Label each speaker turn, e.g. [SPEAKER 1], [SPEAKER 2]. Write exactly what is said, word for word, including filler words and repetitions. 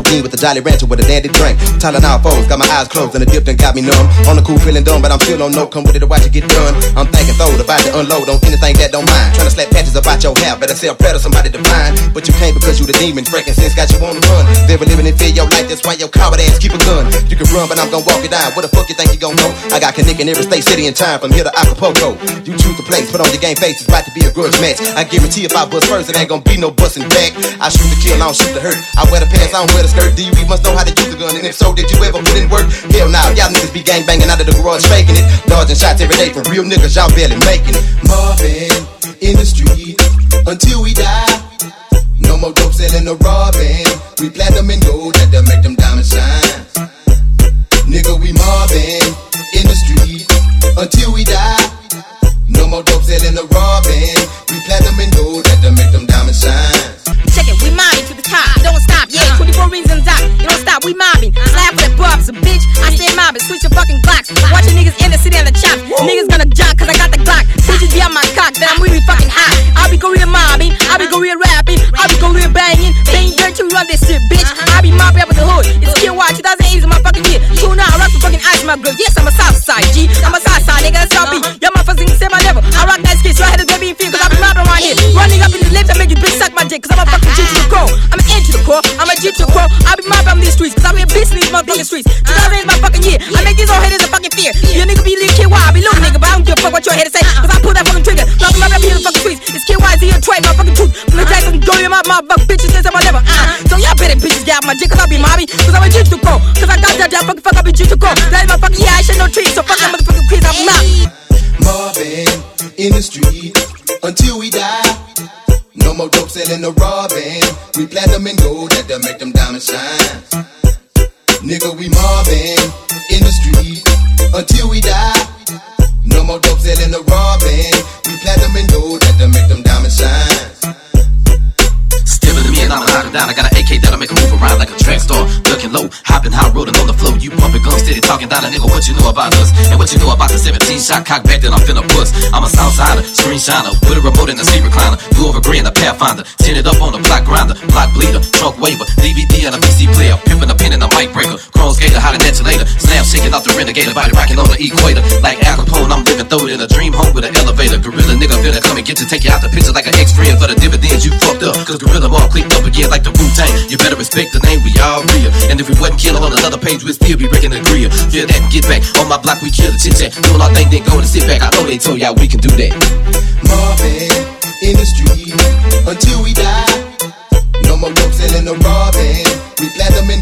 [SPEAKER 1] Lamborghini with a Jolly Rancher with a dandy drink. Tylenol foes, got my eyes closed and the dip done got me numb. On the cool feeling dumb, but I'm still on no. Come with it to watch it get done. I'm thinking throw about to unload on anything that don't mind. Trying to slap patches about your hair, better sell bread or somebody divine. But you can't because you the demon. Frankincense got you on the run. Never living and feel your life, that's why your coward ass keep a gun. You can run, but I'm gonna walk it down. What the fuck you think you gon' know? I got connect in every state, city, and time from here to Acapulco. You choose the place, put on your game face, it's about to be a grudge match. I guarantee if I bust first, it ain't gonna be no busting back. I shoot the kill, I don't shoot the hurt. I wear the pants, I don't wear the skirt. Do you even must know how to use the gun? And if so, did you ever put in work? Hell nah, y'all niggas be gang banging out of the garage faking it. Dodging shots every day for real niggas, y'all barely making it. Mobbing in the street until we die. No more dope selling or robbing. We platinum and gold, that to make them diamonds shine. Nigga, we mobbing in the street until we die. No more dope selling or robbing. We platinum and gold, that to make them diamonds shine.
[SPEAKER 2] Check it, we mobbing to the top, don't stop, yeah. twenty-four rings on top, you don't stop, we mobbing. Slap with that bubs, a bitch, I stay mobbing. Switch your fucking clocks. Watching niggas in the city on the chop. Niggas gonna jock cause I got the Glock. Bitches be on my cock, then I'm really fucking hot. I'll be Korean mobbing, I'll be Korean rapping, I'll be Korean banging. Bang dirt to run this shit, bitch. I'll be mobbing up with the hood. It's Q Y, two thousand eight is my fucking year. Two now, I rock the fucking ice, my girl. Yes, I'm a south side, G. I'm a south side, nigga, that's all be. Y'all motherfuckers say my level. I rock that skit, so I had to get me in feel cause I be mobbing around here. Running up in the lips, I make you bitch suck my dick cause I'm a fucking G to the core. I'm an N to the core, I'm a G to the core. I'll be mobbing on these streets cause I'm a bitch in these motherfucking streets. two thousand eight is my fucking year. I make these old haters a fucking fear. Your nigga be little K Y, I be little nigga, but I don't give a fuck what your haters say cause I pull that fucking trigger. Lock him up up here in the fucking streets. It's K Y Z and Trey, my fucking truth. From the Jackson, go to my motherfucking bitches since I'm a level. Uh, so y'all better bitches get out my dick cause I be mobbing cause I'm a G to the core. Cause I got that that fucking fuck, I be G to the core. That is my fucking yeah, I shit no trees, so fuck that motherfucking quiz, I'm not.
[SPEAKER 1] Mobbing in the street until we die. No more dope selling or robbing. We platinum and gold, that to make them diamonds shine. Nigga, we mobbing in the street until we die. No more dope selling or robbing. We platinum and gold, that to make them diamonds shine.
[SPEAKER 3] Still to me and I'ma knock it down. I got an A K that'll make a move around like a track star. Ducking low, hopping high, rolling on the floor. You bumping guns, steady talking down a nigga. What you know about us? And what you know about the seventeen shot cock back then I'm finna bust. I'm a Southsider, screen shiner, with a remote and a seat recliner. Blue over gray and a Pathfinder, tinted up on the block grinder, block bleeder, trunk waver, D V D and a P C player, pimping a pin and a mic breaker, chrome skater, hot and later, slam shaking off the Renegade, body rocking on the equator. Like Al Capone, I'm living through it in a dream home with an elevator. Gorilla nigga finna come and get you, take you out the picture like an ex-friend for the dividends you fucked up. Cause Gorilla Mall clicked up again like the Wu-Tang. You better respect the name, we all real. And if we wasn't killing on another page, we'd still be breaking the grill. Feel that, get back on my block, we kill the chit-chat. Doing our thing, then go and sit back. I know they told y'all we can do that.
[SPEAKER 1] Mobbing in the street until we die. No more dope selling or robbing. We platinum and